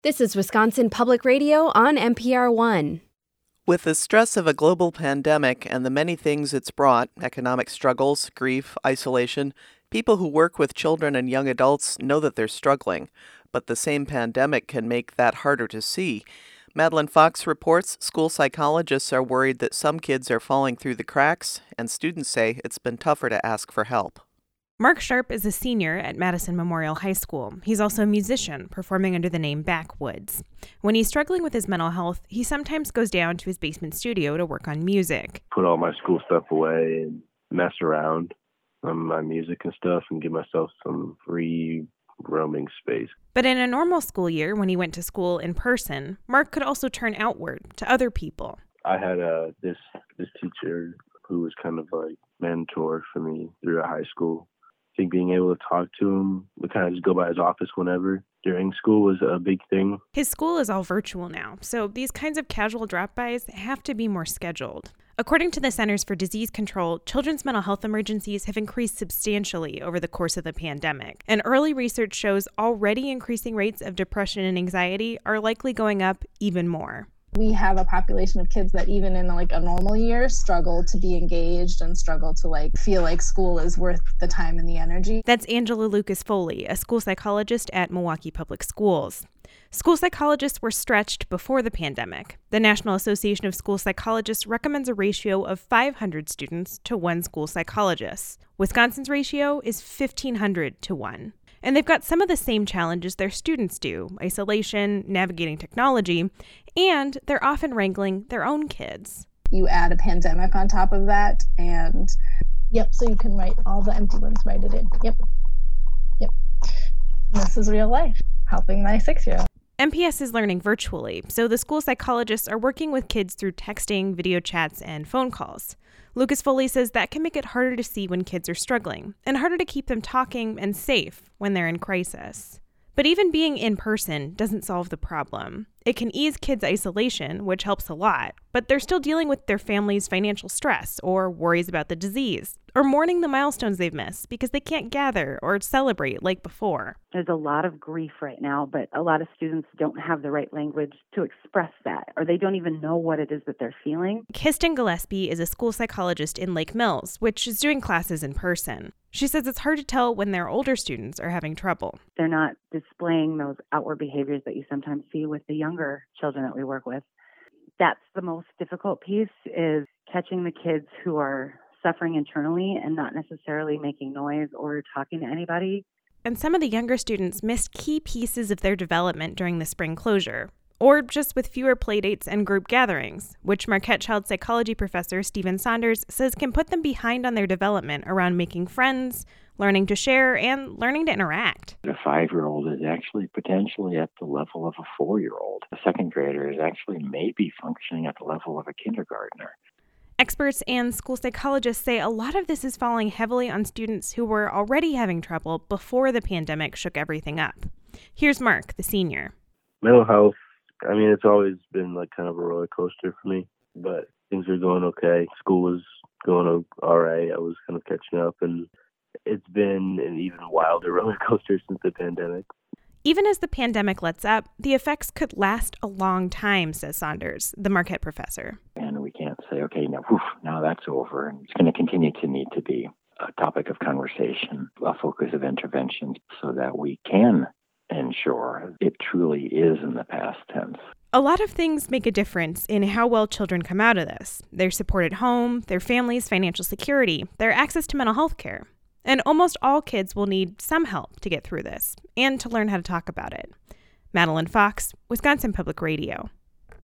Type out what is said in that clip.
This is Wisconsin Public Radio on NPR One. With the stress of a global pandemic and the many things it's brought, economic struggles, grief, isolation, people who work with children and young adults know that they're struggling. But the same pandemic can make that harder to see. Madeline Fox reports school psychologists are worried that some kids are falling through the cracks, and students say it's been tougher to ask for help. Mark Sharp is a senior at Madison Memorial High School. He's also a musician, performing under the name Backwoods. When he's struggling with his mental health, he sometimes goes down to his basement studio to work on music. Put all my school stuff away and mess around on my music and stuff and give myself some free roaming space. But in a normal school year, when he went to school in person, Mark could also turn outward to other people. I had this teacher who was kind of like mentor for me throughout high school. I think being able to talk to him, we kind of just go by his office whenever during school was a big thing. His school is all virtual now, so these kinds of casual drop-bys have to be more scheduled. According to the Centers for Disease Control, children's mental health emergencies have increased substantially over the course of the pandemic, and early research shows already increasing rates of depression and anxiety are likely going up even more. We have a population of kids that even in a normal year struggle to be engaged and struggle to feel like school is worth the time and the energy. That's Angela Lucas Foley, a school psychologist at Milwaukee Public Schools. School psychologists were stretched before the pandemic. The National Association of School Psychologists recommends a ratio of 500 students to 1 school psychologist. Wisconsin's ratio is 1,500 to 1. And they've got some of the same challenges their students do: isolation, navigating technology, and they're often wrangling their own kids. You add a pandemic on top of that, and so you can write all the empty ones, write it in. Yep. And this is real life, helping my 6-year-old. MPS is learning virtually, so the school psychologists are working with kids through texting, video chats, and phone calls. Lucas Foley says that can make it harder to see when kids are struggling, and harder to keep them talking and safe when they're in crisis. But even being in person doesn't solve the problem. It can ease kids' isolation, which helps a lot, but they're still dealing with their family's financial stress, or worries about the disease, or mourning the milestones they've missed because they can't gather or celebrate like before. There's a lot of grief right now, but a lot of students don't have the right language to express that, or they don't even know what it is that they're feeling. Kristen Gillespie is a school psychologist in Lake Mills, which is doing classes in person. She says it's hard to tell when their older students are having trouble. They're not displaying those outward behaviors that you sometimes see with the younger children that we work with. That's the most difficult piece, is catching the kids who are suffering internally and not necessarily making noise or talking to anybody. And some of the younger students missed key pieces of their development during the spring closure, or just with fewer playdates and group gatherings, which Marquette child psychology professor Stephen Saunders says can put them behind on their development around making friends, learning to share, and learning to interact. A 5-year-old is actually potentially at the level of a 4-year-old. A second grader is actually maybe functioning at the level of a kindergartner. Experts and school psychologists say a lot of this is falling heavily on students who were already having trouble before the pandemic shook everything up. Here's Mark, the senior. Mental health, it's always been kind of a roller coaster for me, but things are going okay. School was going all right. I was kind of catching up, and it's been an even wilder roller coaster since the pandemic. Even as the pandemic lets up, the effects could last a long time, says Saunders, the Marquette professor. And we can't say, okay, now that's over. And it's going to continue to need to be a topic of conversation, a focus of intervention, so that we can ensure it truly is in the past tense. A lot of things make a difference in how well children come out of this: their support at home, their family's financial security, their access to mental health care. And almost all kids will need some help to get through this and to learn how to talk about it. Madeline Fox, Wisconsin Public Radio.